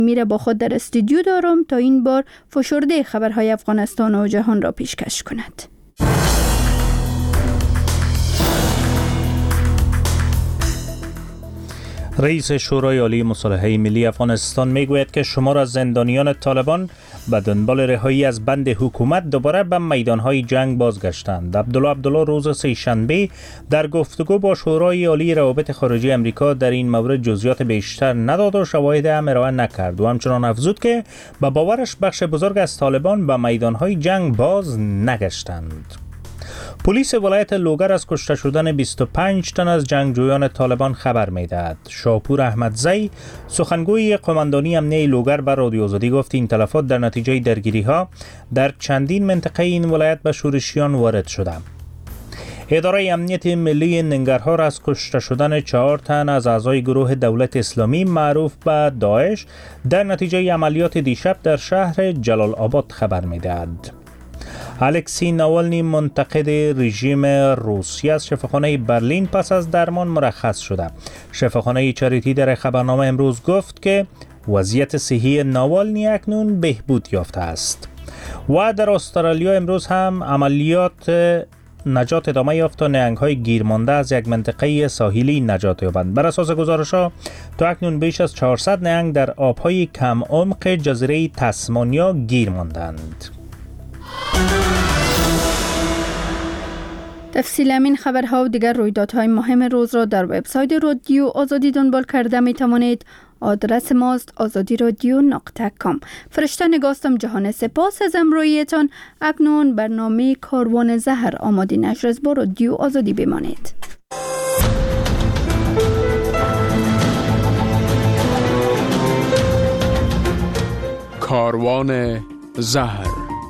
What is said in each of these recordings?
میره با خود در استودیو دارم تا این بار فشرده خبرهای افغانستان و جهان را پیشکش کند. رئیس شورای عالی مصالحه ملی افغانستان میگوید که شمار از زندانیان طالبان به دنبال رهایی از بند حکومت دوباره به میدانهای جنگ بازگشتند. عبدالله روز سه‌شنبه در گفتگو با شورای عالی روابط خارجی امریکا در این مورد جزئیات بیشتر نداد و شواهد هم ارائه نکرد و همچنان افزود که به باورش بخش بزرگ از طالبان به میدانهای جنگ باز نگشتند. پلیس ولایت لوگر از کشته شدن 25 تن از جنگجویان طالبان خبر می‌دهد. شاپور احمدزی سخنگوی قماندانی امنیه لوگر به رادیو آزادی گفت این تلفات در نتیجه درگیری‌ها در چندین منطقه این ولایت به شورشیان وارد شده. اداره امنیت ملی ننگرهار از کشته شدن 4 تن از اعضای گروه دولت اسلامی معروف به داعش در نتیجه عملیات دیشب در شهر جلال آباد خبر می‌دهد. الکسی ناوالنی منتقد رژیم روسیه از شفاخانه برلین پس از درمان مرخص شده. شفاخانه چریتی در خبرنامه امروز گفت که وضعیت صحی ناوالنی اکنون بهبود یافته است. و در استرالیا امروز هم عملیات نجات ادامه یافت تا نهنگ‌های گیرمانده از یک منطقه ساحلی نجات یابند. بر اساس گزارش‌ها تا اکنون بیش از 400 نهنگ در آب‌های کم عمق جزیره تسمانیا گیر ماندند. تفصیل همین خبرها و دیگر رویدادهای مهم روز را در وبسایت رادیو آزادی دنبال کرده می توانید. آدرس ماست azadiradyo.com. فرشته نگاستم جهان سپاس از امرویتان. اکنون برنامه کاروان زهر آماده نشر از با رادیو آزادی بمانید. کاروان زهر.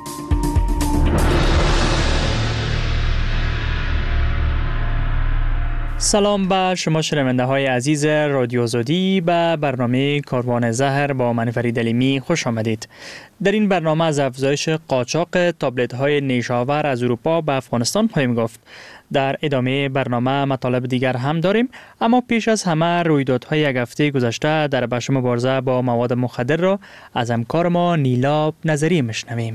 سلام به شما شنونده های عزیز رادیو آزادی. به برنامه کاروان زهر با من فرید علیمی خوش آمدید. در این برنامه از افزایش قاچاق تابلت های نیشاور از اروپا به افغانستان خواهیم گفت. در ادامه برنامه مطالب دیگر هم داریم، اما پیش از همه رویدادهای یک هفته گذشته در بخش مبارزه با مواد مخدر را از همکار ما نیلا نظری میشنویم.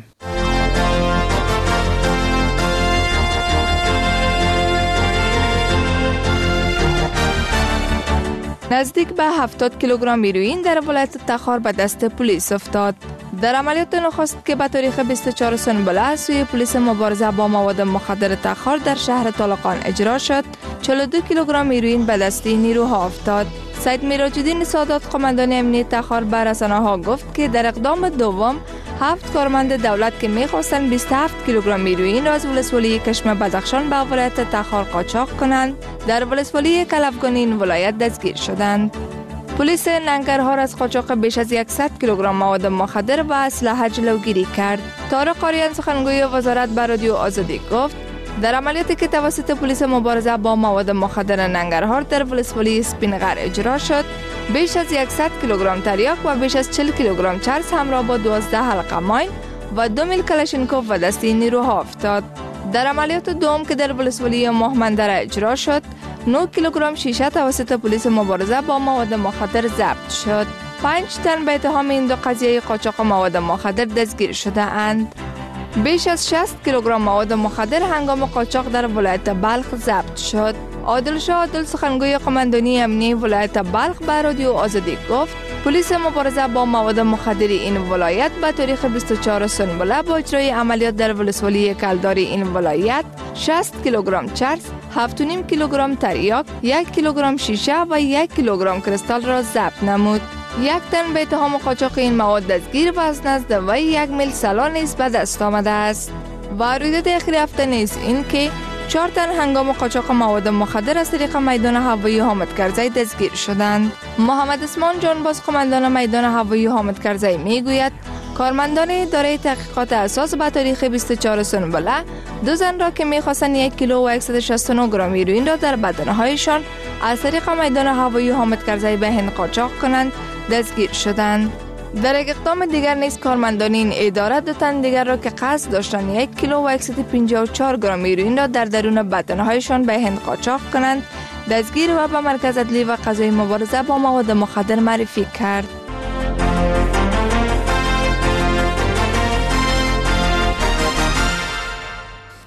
نزدیک به 70 کیلوگرم هیروئین در ولایت تخار به دست پلیس افتاد. در عملیات نخست که به تاریخ 24 سنبله از سوی پلیس مبارزه با مواد مخدر تخار در شهر طالقان اجرا شد، 42 کیلوگرم هیروئین به دست نیروها افتاد. سید میراج‌الدین سادات قماندان امنیه تخار به رسانه‌ها گفت که در اقدام دوم 7 کارمند دولت که می‌خواستند 27 کیلوگرم هیروئین را از ولسوالی کشم بدخشان به ولایت تخار قاچاق کنند، در ولسوالی کلفگان این ولایت دستگیر شدند. پلیس ننگرهار از قاچاق بیش از 100 کیلوگرم مواد مخدر و اسلحه جلوگیری کرد. طارق آریان سخنگوی وزارت به رادیو آزادی گفت در عملیاتی که توسط پلیس مبارزه با مواد مخدر ننگرهار در ولسوالی سپینغر اجرا شد، بیش از 100 کیلوگرم تریاک و بیش از 40 کیلوگرم چرس همراه با 12 حلقه ماین و 2 میل کلاشینکوف و دست نیروها افتاد. در عملیات دوم که در ولسوالی ماهمندره اجرا شد، 9 کیلوگرم شیشه توسط پلیس مبارزه با مواد مخدر ضبط شد. 5 تن به اتهام این دو قضیه قاچاق مواد مخدر دستگیر شده اند. بیش از 60 کیلوگرم مواد مخدر هنگام قاچاق در ولایت بلخ ضبط شد. عادلشاه عادل سخنگوی قماندانی امنیه ولایت بلخ به رادیو آزادی گفت پلیس مبارزه با مواد مخدر این ولایت به تاریخ 24 سنبله با اجرای عملیات در ولسوالی کلداری این ولایت 60 کیلوگرم چرس، 7.5 کیلوگرم تریاک، 1 کیلوگرم شیشه و 1 کیلوگرم کریستال را ضبط نمود. 1 تن به اتهام قاچاق این مواد دستگیر و از نزد وی 1 میل سلا نیز به دست آمده است. و رویداد اخیر هفته نیز این که 4 تن هنگام قاچاق مواد مخدر از طریق میدان هوایی حامد کرزی دستگیر شدند. محمد اسمان جانباز قماندان میدان هوایی حامد کرزی میگوید کارمندان اداره تحقیقات اساس به تاریخ 24 سنبله 2 زن را که می‌خواستند 1 کیلو و 169 گرم هیروئین را در بدنهایشان از طریق میدان هوایی حامد کرزی به هند قاچاق کنند دستگیر شدند. در یک اقدام دیگر نیز کارمندان این اداره 2 تن دیگر را که قصد داشتند 1 کیلو و 154 گرم هیروئین را در درون بدنهایشان به هند قاچاق کنند دستگیر و به مرکز عدلی و قضایی مبارزه با مواد مخدر معرفی کرد.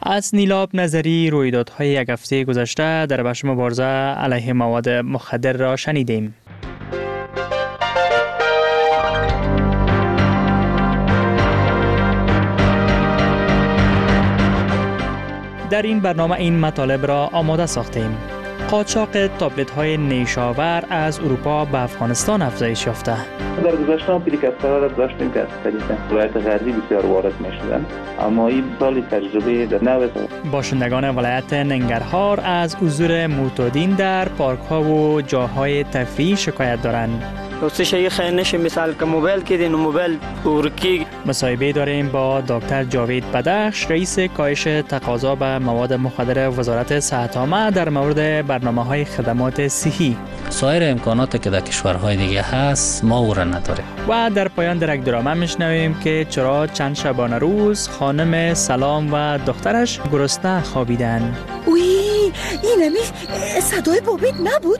از نیلاب نظری رویدادهای یک هفته گذشته در بخش مبارزه علیه مواد مخدر را شنیدیم. در این برنامه این مطالب را آماده ساختیم. قاچاق تابلت‌های نیشاور از اروپا به افغانستان افزایش یافته. در گذشته پلیکسترها را داشتیم که از طریق ولایت غربی بسیار وارد می‌شدند، اما این سال تجربه در نو باشندگان ولایت ننگرهار از حضور معتادین در پارک‌ها و جاهای تفریحی شکایت دارند. روسیه خیلی نشه مثال که موبایل که دین موبایل ورکی. مصاحبه داریم با دکتر جاوید بدخش، رئیس کاهش تقاضا به مواد مخدر وزارت صحت عامه در مورد برنامه‌های خدمات صحی. سایر امکاناتی که در کشورهای دیگه هست ما او را نداریم. و در پایان در یک درامه میشنویم که چرا چند شبانه روز خانم سلام و دخترش گرسنه خوابیدن. اوی این صدای بابیت نبود؟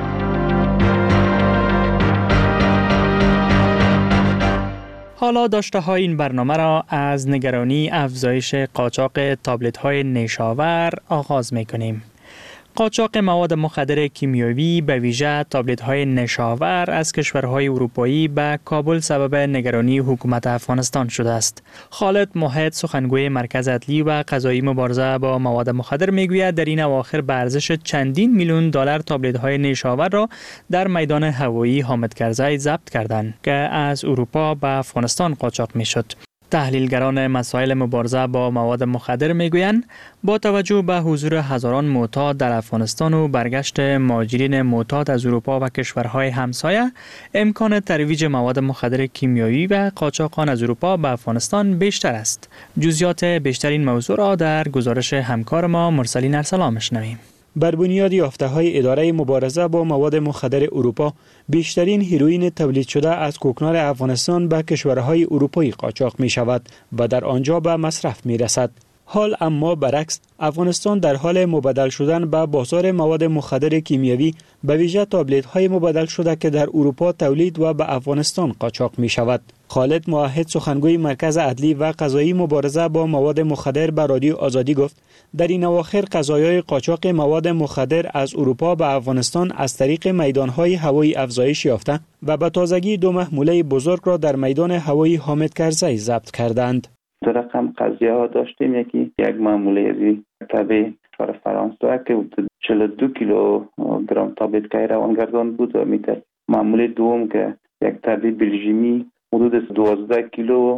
حالا داشته های این برنامه را از نگرانی افزایش قاچاق تابلت های نیشاور آغاز می کنیم. قاچاق مواد مخدر کیمیایی به ویژه تابلت های نشاور از کشورهای اروپایی به کابل سبب نگرانی حکومت افغانستان شده است. خالد موحد، سخنگوی مرکز عدلی و قضایی مبارزه با مواد مخدر میگوید در این اواخر به ارزش چندین میلیون دلار تابلت های نشاور را در میدان هوایی حامد کرزی ضبط کردند که از اروپا به افغانستان قاچاق میشد. تحلیلگران مسائل مبارزه با مواد مخدر میگویند با توجه به حضور هزاران معتاد در افغانستان و برگشت مهاجرین معتاد از اروپا و کشورهای همسایه، امکان ترویج مواد مخدر کیمیایی و قاچاقان از اروپا به افغانستان بیشتر است. جزئیات بیشتر این موضوع را در گزارش همکار ما مرسلین ارسلان میشنویم. بر بنیاد یافته‌های اداره مبارزه با مواد مخدر اروپا، بیشترین هیروئین تولید شده از کوکنار افغانستان به کشورهای اروپایی قاچاق می شود و در آنجا به مصرف می رسد. حال اما برعکس، افغانستان در حال مبادل شدن به بازار مواد مخدر کیمیایی به ویژه تابلت‌های مبادل شده که در اروپا تولید و به افغانستان قاچاق می شود. خالد موحد، سخنگوی مرکز عدلی و قضایی مبارزه با مواد مخدر به رادیو آزادی گفت در این اواخر قضایای قاچاق مواد مخدر از اروپا به افغانستان از طریق میدانهای هوایی افزایش یافته و به تازگی 2 محموله بزرگ را در میدان هوایی حامد کرزی ضبط کردند. دو رقم قضیه ها داشتیم، یک محموله از تبع کشور فرانسه که 42 کیلوگرم تابلت که روانگردان بود و میتر. محموله دوم که یک تبع بلژیمی حدود 12 کیلو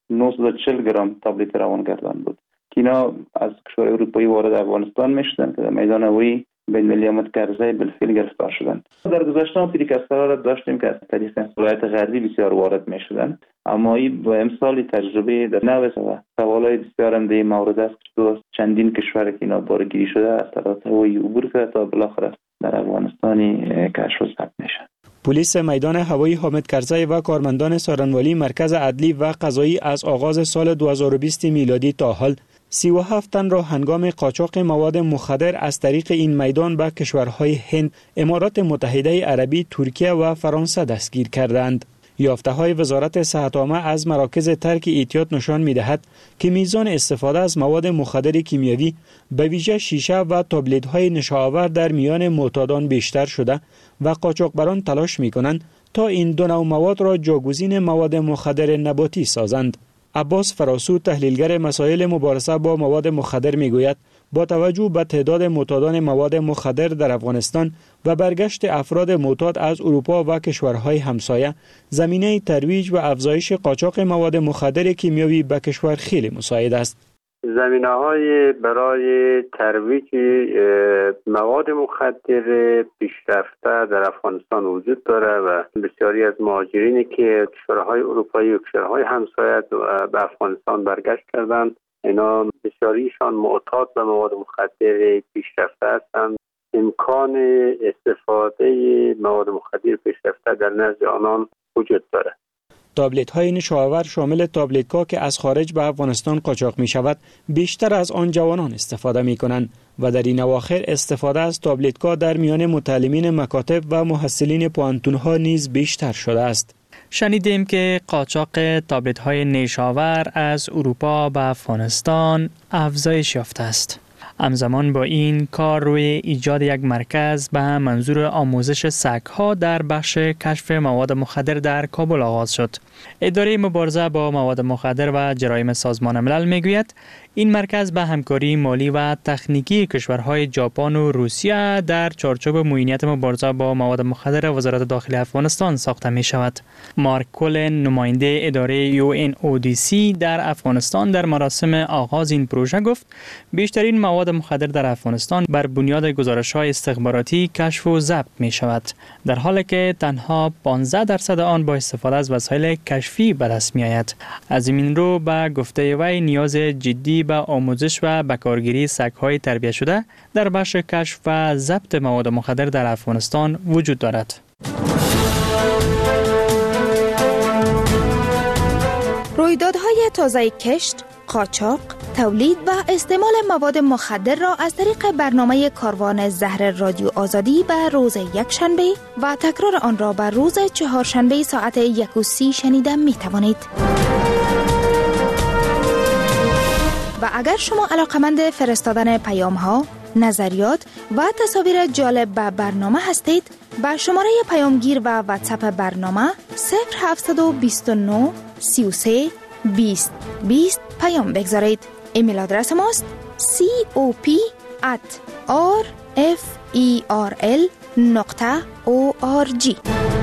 940 گرم تابلت روانگردان بود که اینا از کشور اروپایی وارد افغانستان میشدن که در میدان هوایی بین ملی حامد کرزی بالفعل گرفتار شدند. در گذشته پلیکسترها را داشتیم که از طریق ولایت غربی بسیار وارد میشدن، اما این با امسال تجربه در نو سوالای بسیار هم در مورد است که چندین کشور که اینا بارگیری شده از طریق هوایی عبور کرده تا بالاخره در افغانستانی کشف و ضبط میشن. پلیس میدان هوایی حامد کرزی و کارمندان سارنوالی مرکز عدلی و قضایی از آغاز سال 2020 میلادی تا حال 37 تن را هنگام قاچاق مواد مخدر از طریق این میدان به کشورهای هند، امارات متحده عربی، ترکیه و فرانسه دستگیر کردند. یافته‌های وزارت صحت عامه از مراکز ترک احتیاط نشان می‌دهد که میزان استفاده از مواد مخدر کیمیایی به ویژه شیشه و تابلت‌های نشاور در میان معتادان بیشتر شده و قاچاقبران تلاش می‌کنند تا این دو نوع مواد را جاگزین مواد مخدر نباتی سازند. عباس فراسو، تحلیلگر مسائل مبارزه با مواد مخدر میگوید با توجه به تعداد معتادان مواد مخدر در افغانستان و برگشت افراد معتاد از اروپا و کشورهای همسایه، زمینه ترویج و افزایش قاچاق مواد مخدر کیمیایی به کشور خیلی مساعد است. زمینه‌های برای ترویج مواد مخدر پیشرفته در افغانستان وجود داره و بسیاری از مهاجرینی که کشورهای اروپایی و کشورهای همسایه به افغانستان برگشت کردند، اینا بسیاریشان معتاد به مواد مخدر پیشرفته هستند. امکان استفاده مواد مخدر پیشرفته در نزد آنان وجود داره. تابلت‌های نشاور شامل تابلت‌ها که از خارج به افغانستان قاچاق می‌شود، بیشتر از آن جوانان استفاده می‌کنند و در این اواخر استفاده از تابلت‌ها در میان متعلمین مکاتب و محصلین پوهنتون‌ها نیز بیشتر شده است. شنیدیم که قاچاق تابلت های نیشاور از اروپا به افغانستان افزایش یافته است. همزمان با این کار روی ایجاد یک مرکز به منظور آموزش سگ‌ها در بخش کشف مواد مخدر در کابل آغاز شد. اداره مبارزه با مواد مخدر و جرایم سازمان ملل میگوید این مرکز به همکاری مالی و تکنیکی کشورهای ژاپن و روسیه در چارچوب معینیت مبارزه با مواد مخدر وزارت داخلی افغانستان ساخته می شود. مارک کولن، نماینده اداره UNODC در افغانستان، در مراسم آغاز این پروژه گفت بیشترین مواد مخدر در افغانستان بر بنیاد گزارش‌های استخباراتی کشف و ضبط می شود، در حالی که تنها 15% آن با استفاده از وسایل کشفی به دست می آید. از این رو به گفته وی نیاز جدی به آموزش و به کارگیری سگ‌های تربیت شده در بخش کشف و ضبط مواد مخدر در افغانستان وجود دارد. رویدادهای تازه کشت، قاچاق، تولید و استعمال مواد مخدر را از طریق برنامه کاروان زهر رادیو آزادی به روز یکشنبه و تکرار آن را به روز چهارشنبه ساعت 1:30 شنیده می توانید. و اگر شما علاقمند فرستادن پیام ها، نظریات و تصاویر جالب به برنامه هستید، با شماره پیامگیر و واتساپ برنامه 0729 33 20 20 پیام بگذارید. ایمیل آدرس ماست cop@rferl.org.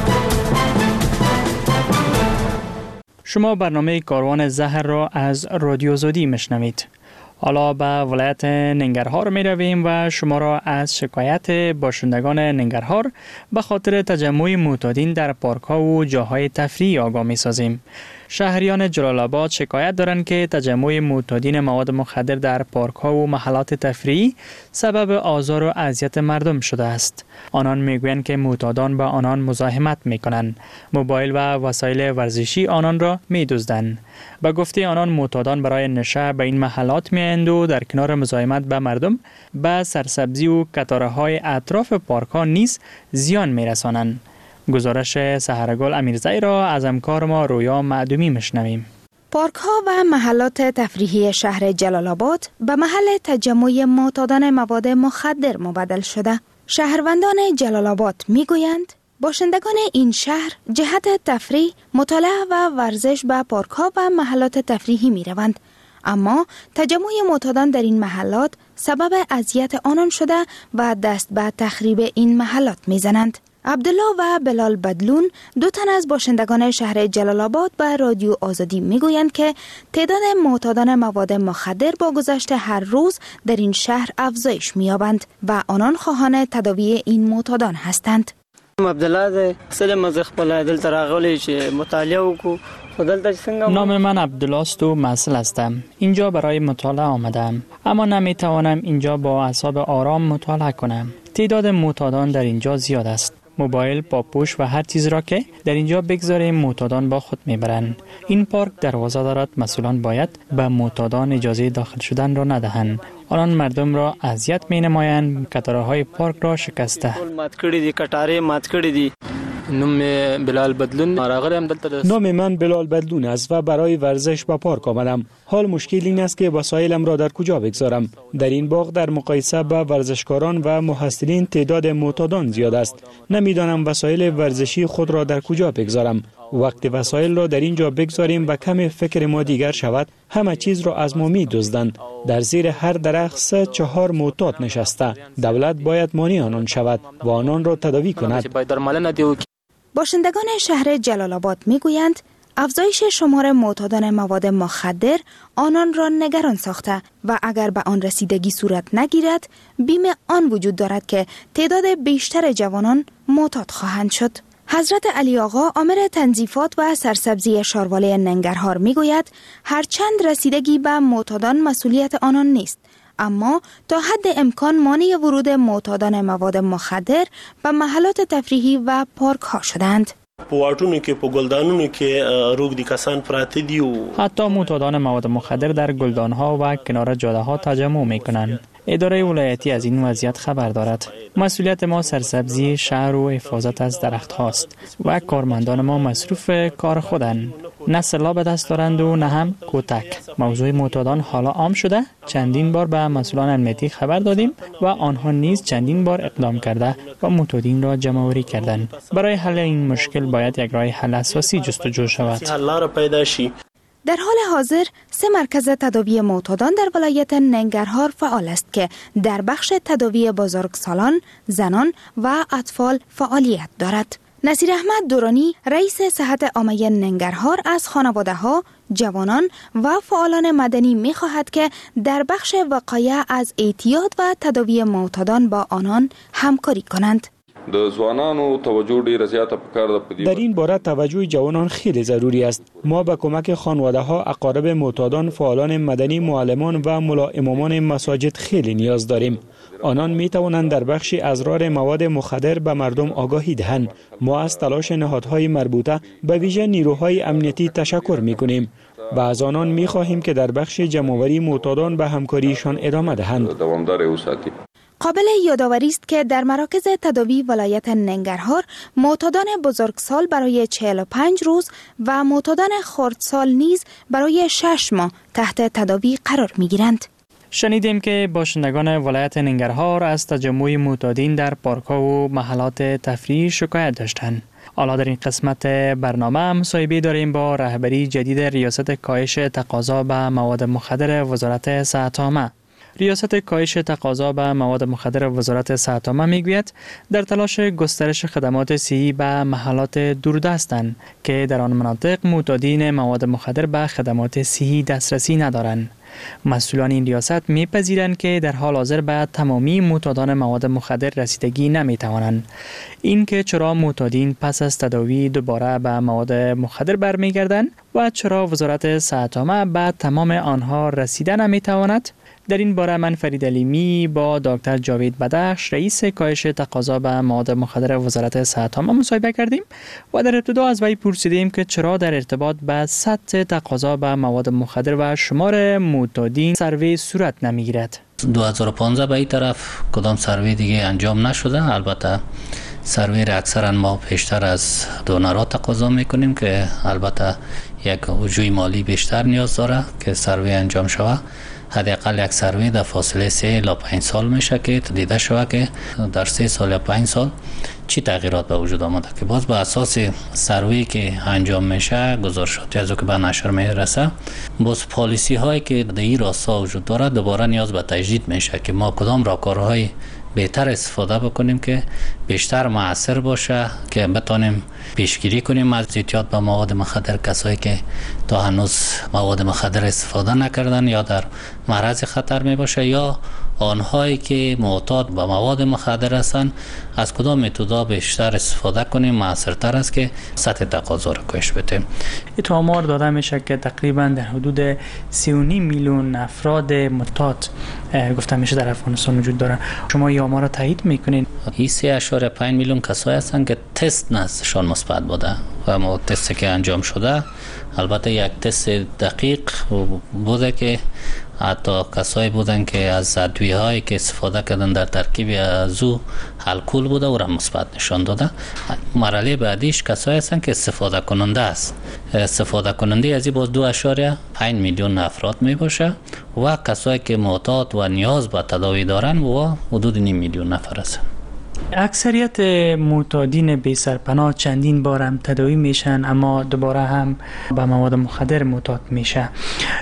شما برنامه کاروان زهر را از رادیو آزادی میشنوید. حالا به ولایت ننگرهار می رویم و شما را از شکایت باشندگان ننگرهار به خاطر تجمع معتادین در پارک ها و جاهای تفریحی آگاه می سازیم. شهریان جلال آباد شکایت دارند که تجمع معتادین مواد مخدر در پارک ها و محلات تفریحی سبب آزار و اذیت مردم شده است. آنان میگویند که معتادان با آنان مزاحمت میکنند، موبایل و وسایل ورزشی آنان را میدزدند. به گفته آنان معتادان برای نشه به این محلات میآیند و در کنار مزاحمت به مردم به سرسبزی و کتاره‌های اطراف پارک ها نیز زیان میرسانند. گزارش سحرگل امیرزایی را از همکار ما رویا معدومی میشنویم. پارک ها و محلات تفریحی شهر جلال آباد به محل تجمع معتادان مواد مخدر مبدل شده. شهروندان جلال آباد میگویند باشندگان این شهر جهت تفریح، مطالعه و ورزش به پارک ها و محلات تفریحی می روند. اما تجمع معتادان در این محلات سبب اذیت آنان شده و دست به تخریب این محلات می زنند. عبدالله و بلال بدلون، دو تن از باشندگان شهر جلال آباد به رادیو آزادی میگویند که تعداد معتادان مواد مخدر با گذشت هر روز در این شهر افزایش می‌یابند و آنان خواهان تداوی این معتادان هستند. عبدالله سلام از خپل دل تراغلی چې مطالعه وکړو. نام من عبدالله است و مسئول هستم. اینجا برای مطالعه آمدم، اما نمیتوانم اینجا با اعصاب آرام مطالعه کنم. تعداد معتادان در اینجا زیاد است. موبایل، پاپوش و هر چیز را که در اینجا بگذاریم معتادان با خود میبرند. این پارک دروازه دارد، مسئولان باید به معتادان اجازه داخل شدن را ندهند. آنان مردم را اذیت مینمایند، کتاره‌های پارک را شکسته. نام من بلال بدلون است و برای ورزش به پارک آمدم. حال مشکل این است که وسایلم را در کجا بگذارم. در این باغ در مقایسه با ورزشکاران و محصلین تعداد معتادان زیاد است. نمیدانم وسایل ورزشی خود را در کجا بگذارم. وقتی وسایل را در اینجا بگذاریم و کم فکر ما دیگر شود، همه چیز را از ما می‌دزدند. در زیر هر درخت 3-4 معتاد نشسته. دولت باید مانع آنان شود و آنان را تداوی کند. باشندگان شهر جلال آباد میگویند افزایش شمار معتادان مواد مخدر آنان را نگران ساخته و اگر به آن رسیدگی صورت نگیرد بیم آن وجود دارد که تعداد بیشتر جوانان معتاد خواهند شد. حضرت علی آقا آمر تنظیفات و سرسبزی شارواله ننگرهار میگوید هرچند رسیدگی به معتادان مسئولیت آنان نیست، اما تا حد امکان مانع ورود معتادان مواد مخدر به محلات تفریحی و پارک ها شدند. حتی معتادان مواد مخدر در گلدان ها و کنار جاده ها تجمع می کنند. اداره ولایتی از این وضعیت خبر دارد. مسئولیت ما سرسبزی شهر و حفاظت از درخت هاست و کارمندان ما مصروف کار خودند. نه سلاح به دست دارند و نه هم کتک. موضوع معتادان حالا عام شده. چندین بار به مسئولان امنیتی خبر دادیم و آنها نیز چندین بار اقدام کرده و معتادین را جمع آوری کردند. برای حل این مشکل باید یک راه حل اساسی جستجو شود. در حال حاضر 3 مرکز تداوی معتادان در ولایت ننگرهار فعال است که در بخش تداوی بزرگسالان، زنان و اطفال فعالیت دارد. نصیر احمد دورانی رئیس صحت عامه ننگرهار از خانواده ها، جوانان و فعالان مدنی می خواهد که در بخش وقایع از اعتیاد و تداوی معتادان با آنان همکاری کنند. در این باره توجه جوانان خیلی ضروری است. ما به کمک خانواده ها، اقارب معتادان، فعالان مدنی، معلمان و ملا امامان مساجد خیلی نیاز داریم. آنان می توانند در بخش اضرار مواد مخدر به مردم آگاهی دهند. ما از تلاش نهادهای مربوطه به ویژه نیروهای امنیتی تشکر می کنیم و از آنان می خواهیم که در بخش جمع‌آوری معتادان به همکاریشان ادامه دهند. قابل یادآوری است که در مراکز تداوی ولایت ننگرهار معتادان بزرگسال برای 45 روز و معتادان خردسال نیز برای 6 ماه تحت تداوی قرار می گیرند. شنیدیم که باشندگان ولایت ننگرهار از تجمع معتادین در پارک‌ها و محلات تفریحی شکایت داشتند. حالا در این قسمت برنامه مصاحبه داریم با رهبری جدید ریاست کاهش تقاضا به مواد مخدر وزارت صحت عامه. ریاست کاهش تقاضا به مواد مخدر وزارت صحت عامه میگوید در تلاش گسترش خدمات صحی به محلات دوردستند که در آن مناطق معتادین مواد مخدر به خدمات صحی دسترسی ندارند. مسئولان این ریاست میپذیرند که در حال حاضر به تمامی معتادان مواد مخدر رسیدگی نمیتوانند. این که چرا معتادین پس از تداوی دوباره به مواد مخدر برمیگردند و چرا وزارت صحت عامه به تمام آنها رسیده نمیتواند، در این باره من فرید علیمی با دکتر جاوید بدخش رئیس کاهش تقاضا به مواد مخدر وزارت صحت عامه مصاحبه کردیم و در ابتدا از وی پرسیدیم که چرا در ارتباط به سطح تقاضا به مواد مخدر و شمار معتادین سروی صورت نمیگیرد. 2015 به این طرف کدام سروی دیگه انجام نشده. البته سروی را اکثرا ما پیشتر از دونرها تقاضا میکنیم که البته یک وجوه مالی بیشتر نیاز داره که سروی انجام شود. حداقل یک سروی در فاصله 3 الی 5 سال میشه که دیده شود که در 3 سال یا 5 سال چی تغییرات به وجود آمده که باز به اساس سروی که انجام میشه گزارشاتی از او که به نشر میرسه، باز پالیسی هایی که در این راستا وجود داره دوباره نیاز به تجدید میشه که ما کدام راهکارهای بهتر استفاده بکنیم که بیشتر مؤثر باشه که بتونیم پیشگیری کنیم از اعتیاد به مواد مخدر. کسایی که تا هنوز مواد مخدر استفاده نکردن یا در معرض خطر می باشه یا آنهایی که معتاد به مواد مخدر هستند از کدام متدا بیشتر استفاده کنیم مؤثرتر است که سطح تقاضا را کاهش بدیم. این آمار داده میشه که تقریبا در حدود 3.5 میلیون افراد معتاد گفته میشه در افغانستان وجود دارن. شما این آمار را تایید میکنین؟ این 3.5 میلیون کسایی هستند که تست نزدشان مثبت بوده و ما تستی که انجام شده البته یک تست دقیق بوده که حتی کسایی بودن که از ادویه‌هایی که استفاده کردن در ترکیب از او الکل بوده و را مثبت نشان داده. مرحله بعدیش کسایی هستن که استفاده کننده است. استفاده کننده از این باز 2.5 میلیون افراد می باشه و کسایی که معتاد و نیاز به تداوی دارن و حدود 9 میلیون نفر هستن. اکثریت معتادین بی سرپناه چندین بار هم تداوی میشن اما دوباره هم به مواد مخدر معتاد میشه.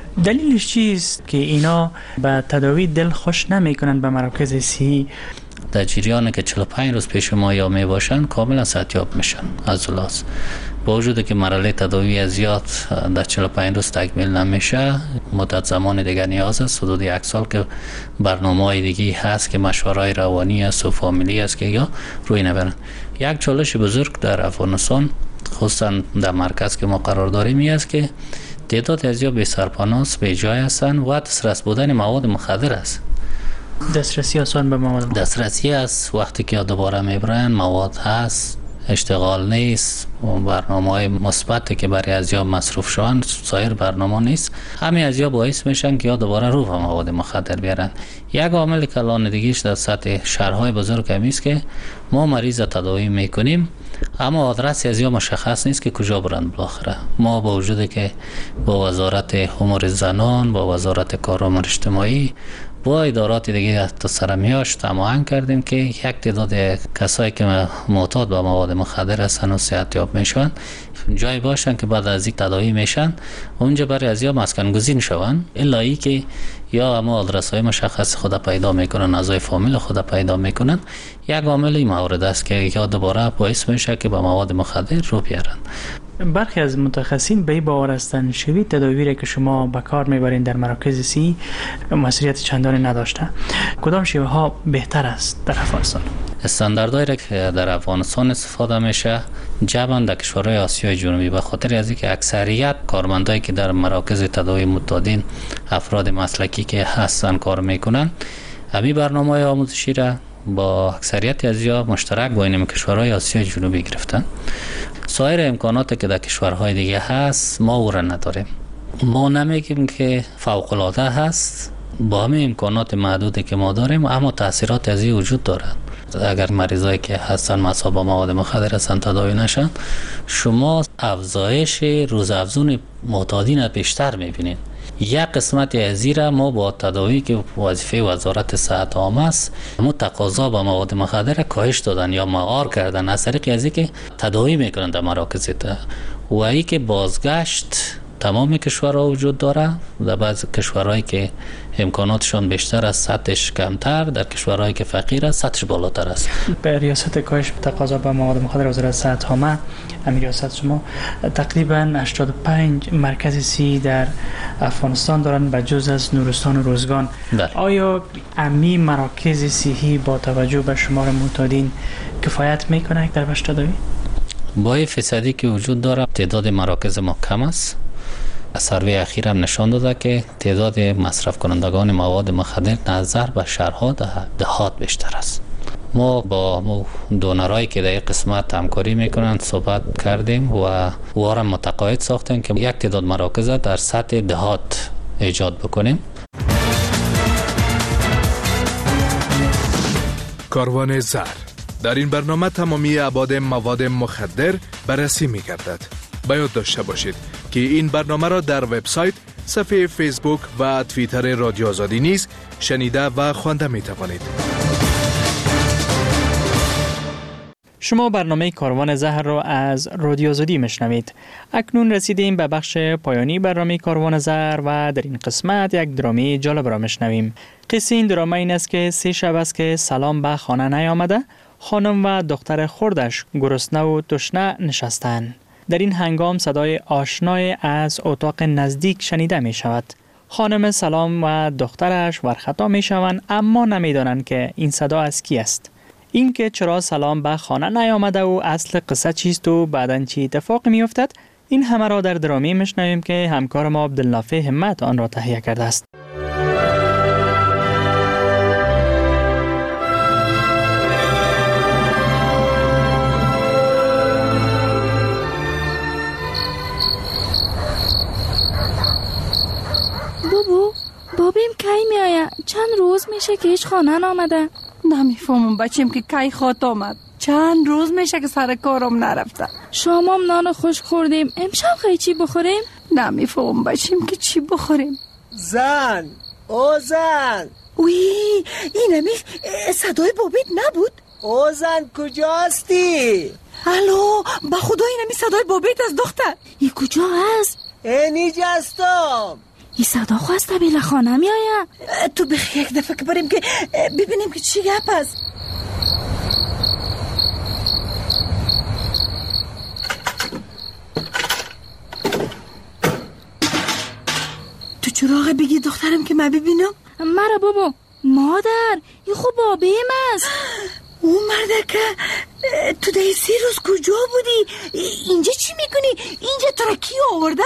دلیلش چیست که اینا به تداوی دل خوش نمیکنن به مراکز صحی؟ در جریان که 45 روز پیش ما یا می باشن کاملا صحتیاب میشن از لاس. با وجود که مرحله تداوی زیاد در 45 روز تکمیل نمیشه، مدت زمان دیگه نیاز است، حدود 1 سال که برنامه‌های دیگه هست که مشوره‌های روانی است و فامیلی است که یا روی نبرن. یک چالش بزرگ در افغانستان خصوصا در مرکز که ما قرار داریم است که تعداد از یا بی سرپناه به جای هستن و دسترس بودن مواد مخدر است. دسترسی آسان به مواد دسترسی است وقتی که دوباره میبرن مواد هست اشتغال نیست، برنامه‌های مثبتی که برای ازیا مصروف شوند سایر برنامه نیست. همین ازیا باعث میشن که یا دوباره رو به مواد مخدر بیارن. یک عامل کلان دیگه‌اش در سطح شهرهای بزرگ است که ما مریض تداوی میکنیم اما آدرس ازیا مشخص نیست که کجا برند. بالاخره ما با وجودی که با وزارت امور زنان، با وزارت کار و امور اجتماعی، با ادارات دیگه تا سرمیاش تماهنگ کردیم که یک تعداد کسایی که معتاد به مواد مخدر هستن و صحتیاب میشن جای باشن که بعد از یک تداوی میشن اونجا برای ازیا مسکن گزین شون، الا ای که یا اما آدرس های مشخص خود پیدا میکنن، اعضای فامیل خود پیدا میکنن. یک عامل این مورد است که یا دوباره باعث میشه که به مواد مخدر رو بیارن. برخی از متخصصین به این باور هستند شوی تداوی را که شما به کار میبرین در مراکز سی مسئولیت چندانی نداشته. کدام شیوه ها بهتر است در افغانستان؟ استانداردهایی را که در افغانستان استفاده میشه جبن در کشورهای آسیای جنوبی به خاطر از اینکه اکثریت کارمندایی که در مراکز تداوی معتادین افراد مسلکی که هستن کار میکنن، همین برنامه‌های آموزشی را با اکثریت ازیا مشترک با این کشورهای آسیای جنوبی گرفتن. سایر امکاناتی که در کشورهای دیگه هست ما او را نداریم. ما نمیگیم که فوق العاده هست، با همه امکانات محدودی که ما داریم اما تاثیرات از این وجود دارد. اگر مریضایی که هستن مصاب با مواد مخدر هستن تداوی نشن، شما افزایش روزافزون معتادین بیشتر میبینید. یک قسمت از این را ما با تداوی که وظیفه وزارت صحت عامه است، ما تقاضا با مواد مخدر کاهش دادن یا مهار کردن از طریق از اینکه تداوی میکنن در مراکز و ای که بازگشت تمام کشورها وجود داره. در بعضی کشورهایی که امکاناتشان بیشتر است سطحش کمتر، در کشورهایی که فقیر است سطحش بالاتر است. به ریاست کاهش تقاضا به مواد مخدر وزارت صحت عامه، همین ریاست شما تقریبا 85 مرکز سی در افغانستان دارن به جز از نورستان و روزگان. آیا امی مراکز صحی با توجه به شمار معتادین کفایت میکنه در بخش تداوی؟ با فیصدی که وجود داره تعداد مراکز ما کم است. سروی اخیر هم نشان داده که تعداد مصرف کنندگان مواد مخدر نظر به شهرها دهات بیشتر است. ما با دونرایی که در این قسمت همکاری میکنند صحبت کردیم و وارم متقاعد ساختیم که یک تعداد مراکز در سطح دهات ایجاد بکنیم. کاروان زر در این برنامه تمامی ابعاد مواد مخدر بررسی می‌گردد. باید داشته باشید که این برنامه را در وبسایت، صفحه فیسبوک و توییتر رادیو آزادی نیز شنیده و خوانده می‌توانید. شما برنامه کاروان زهر را از رادیو آزادی میشنوید. اکنون رسیدیم به بخش پایانی برنامه کاروان زهر و در این قسمت یک درامی جالب را میشنویم. قصه این دراما این است که 3 شب است که سلام به خانه نیامده. خانم و دختر خردش گرسنه و تشنه نشستند. در این هنگام صدای آشنای از اتاق نزدیک شنیده می شود. خانم سلام و دخترش ورخطا می شوند اما نمی دانند که این صدا از کی است. این که چرا سلام به خانه نیامده و اصل قصه چیست و بعداً چی اتفاق می افتد، این همه را در درامی میشنویم که همکار ما عبدالنافع همت آن را تهیه کرده است. بابیم کی می آید؟ چند روز میشه که هیچ خانه نامده. نمیفهمم بچیم که کی خواهد آمد. چند روز میشه که سر کارم نرفته. شامم نان خوش خوردیم. امشب خیلی چی بخوریم؟ نمیفهمم بچیم که چی بخوریم. زن اوزن وی اینمی صدای بابیت نبود؟ اوزن کجاستی؟ الو با خدا اینمی صدای بابیت از دختر. ای کجا هست؟ اینجا هستم. این صدا خواست طبیل خانه می آید. تو بخی یک دفعه که بریم که ببینیم که چی گپ است. تو چراغ بگی دخترم که من ببینم. مرا بابا مادر این خوب بابیم است. او مرده که تو ده 3 روز کجا بودی؟ اینجا چی میکنی؟ اینجا ترکی آورده؟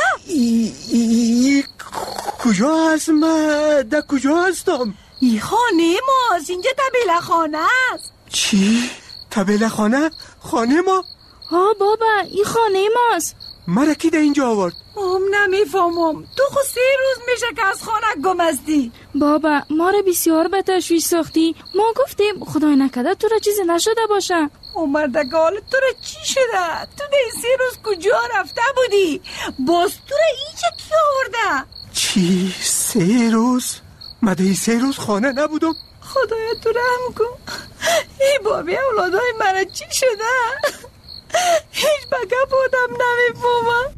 کجا هست؟ من در کجا هستم؟ ای خانه ماست. اینجا طبیله خانه است. چی؟ طبیله خانه؟ خانه ما؟ ها بابا، این خانه ماست. مرا کی ده اینجا آورد؟ نمیفهمم. تو خود 3 روز میشه که از خانه گم هستی. بابا ما رو بسیار به تشویش ساختی. ما گفتیم خدای نکرده تو را چیزی نشده باشه. او مردک حال تو را چی شده؟ تو ده 3 روز کجا رفته بودی؟ باز تو را اینجا کی آورده؟ چی 3 روز؟ من ده 3 روز خانه نبودم. خدایا تو رحم کن. ای بابی اولادای من چی شده؟ هیچ بگه بودم نمیفهمم.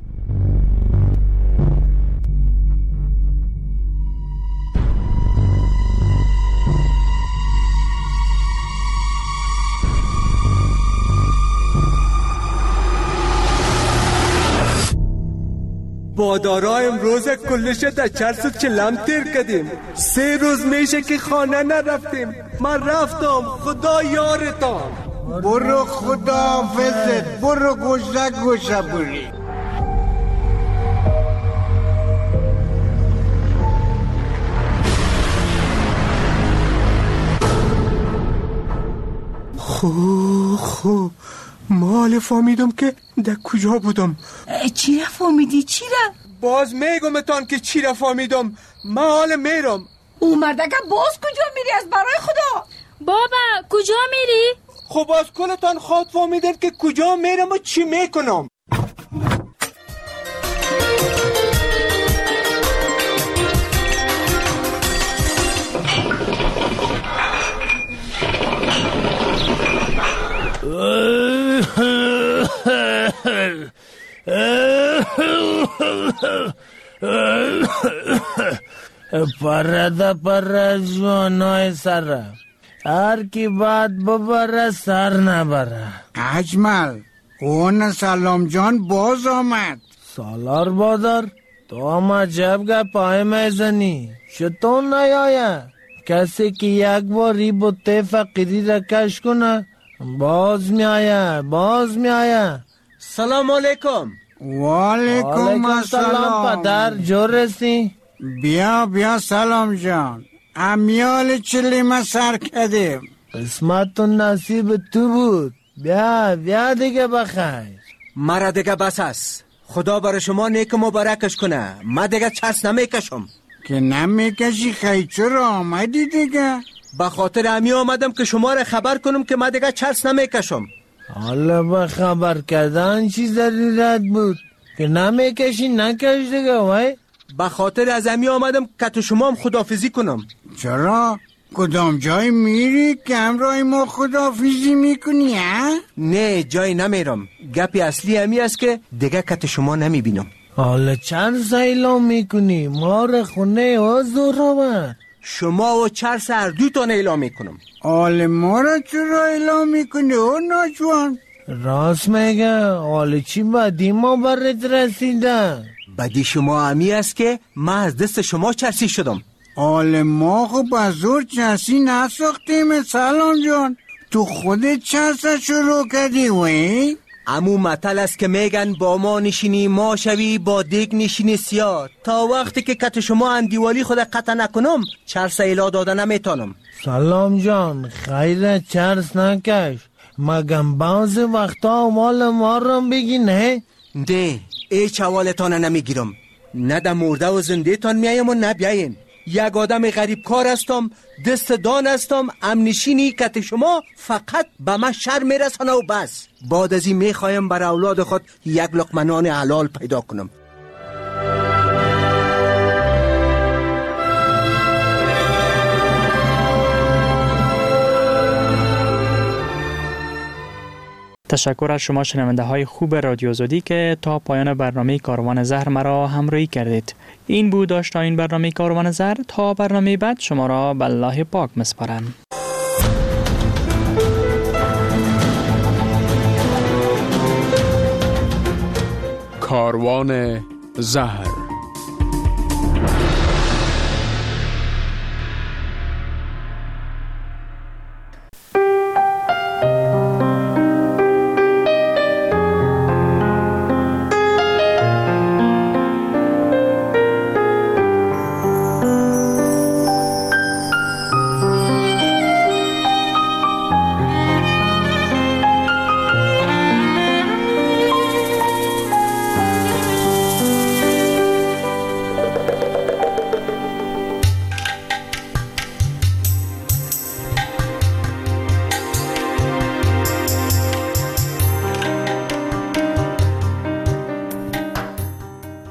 بادارا امروز کلش در 440 تیر کردیم. 3 روز میشه که خانه نرفتیم. من رفتم، خدا یارتان. برو خدا حافظت، برو گوشه بری. خو مال فهمیدم که در کجا بودم. چی را فهمیدی؟ چی را؟ باز میگم اتان که چی را فهمیدم. من حال میرم. او مردکه باز کجا میری از برای خدا؟ بابا کجا میری؟ خب باز کلتان خود فهمیدن که کجا میرم و چی میکنم. پر جوانای سر هر کی باد ببره سر نبره. اجمل اون سلام جان باز آمد. سالار بادر تو هم عجب گپای میزنی. چطور نیایه کسی که یک باری بوته فقیری را کش کنه باز میایه. سلام علیکم. وعلیکم السلام. پدر جور رسی؟ بیا سلام جان. امیال چلیم سر کردیم. قسمت و نصیب تو بود. بیا دیگه بخیر. مرا دیگه بس است. خدا برای شما نیک مبارکش کنه. من دیگه چرس نمیکشم. که نمیکشی خیلی چرا آمدی دیگه؟ به خاطر امی آمدم که شما را خبر کنم که من دیگه چرس نمیکشم. حالا به خبر کردن چی ضرورت بود که نمیکشی نکش دیگه وای. به خاطر از امی آمدم که تو شما هم خداحافظی کنم. چرا؟ کدام جای میری که همراه ما خداحافظی میکنی ها؟ نه جای نمیرم. گپی اصلی امی است که دیگه کت شما نمیبینم. حالا چرس اعلام میکنی؟ ما را خونه حضور آمد. شما و چرس هر دو تان اعلام میکنم. حال ما را چرا اعلام میکنی او ناجوان؟ راست میگه. حال چی بدی ما برات رسیده؟ بدی شما امی است که من از دست شما چرسی شدم. حال ما خب از زور چرسی نساختیم سلام جان. تو خودت چرس شروع کردی وی؟ امو مطل است که میگن با ما نشینی ما شوی با دیگ نشینی سیاه. تا وقتی که کت شما اندیوالی خود قطع نکنم چرس ایلا داده نمیتانم. سلام جان خیر چرس نکش. مگم بعض وقتا مال ما رو بگی نه؟ ده ایچ حوالتان نمیگیرم. نه در مرده و زنده تان میایم و نه بیاین. یک آدم غریب کار هستم، دست دان هستم. امنشینی کت شما فقط به من شر میرسانه و بس. بعد از این میخوایم بر اولاد خود یک لقمه نان حلال پیدا کنم. تشکر از شما شنونده های خوب رادیو آزادی که تا پایان برنامه کاروان زهر مرا همراهی کردید. این بود داشتین برنامه کاروان زهر. تا برنامه بعد شما را به الله پاک مسپارم. کاروان زهر.